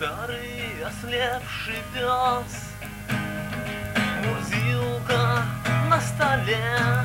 Старый ослепший пес, мурзилка на столе.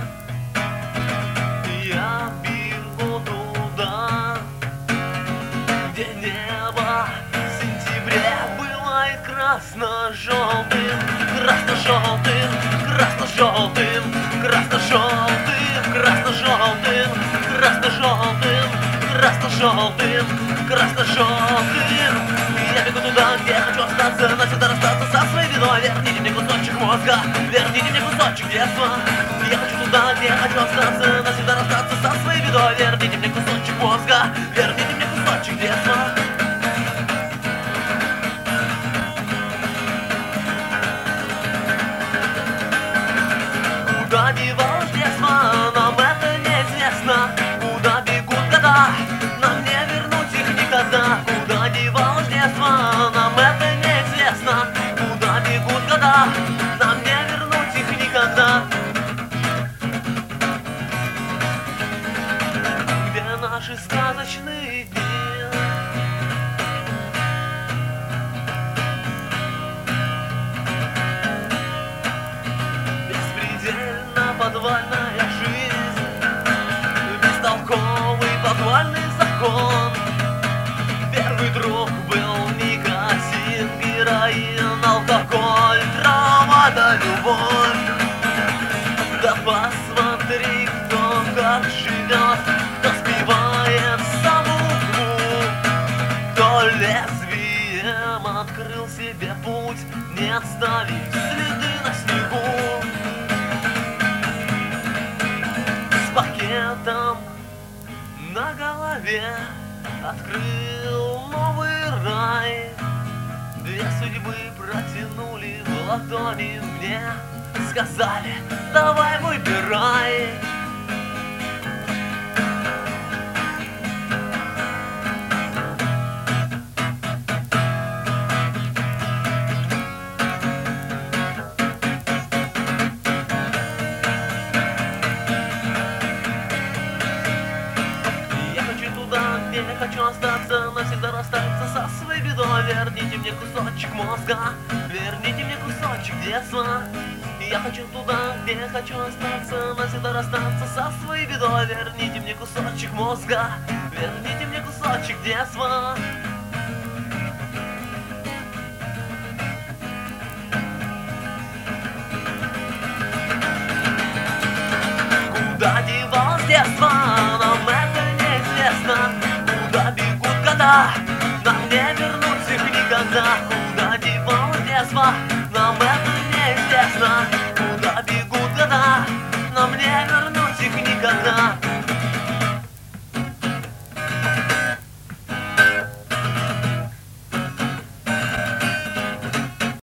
Я бегу туда, где небо в сентябре бывает красно-желтым, красно-желтым, красно-желтым, красно-желтым, красно-желтым, красно-желтым, красно-желтым, красно-желтым. Я бегу туда, где хочу остаться, навсегда расстаться со своей виной. Верните мне кусочек мозга, верните мне кусочек детства. Я хочу туда, где хочу остаться, навсегда расстаться со своей бедой. Верните мне кусочек мозга, верните мне кусочек детства. Куда девалось детство, нам это неизвестно. Куда бегут года, нам не вернуть их никогда. Куда девалось детство, нам это неизвестно. Куда бегут года, нам не вернуть их никогда. Где наши сказочные дни? Беспредельно подвальная жизнь, бестолковый подвальный закон. Первый друг был никотин, героин, алкоголь, драма да любовь. Да посмотри, кто как живет, кто спевает сам углу, кто лезвием открыл себе путь, не оставив следы на снегу. С пакетом на голове открыл новый рай. Две судьбы протянули в ладони мне, сказали: давай выбирай. Я хочу туда, где я хочу остаться, навсегда расстаться со своей бедой. Верните мне кусочек мозга, верните мне кусочек детства. Я хочу туда, где я хочу остаться, навсегда расстаться со своей бедой. Верните мне кусочек мозга, верните мне кусочек детства. Куда девалось детство, нам это неизвестно. Куда бегут года, нам не вернуть их никогда.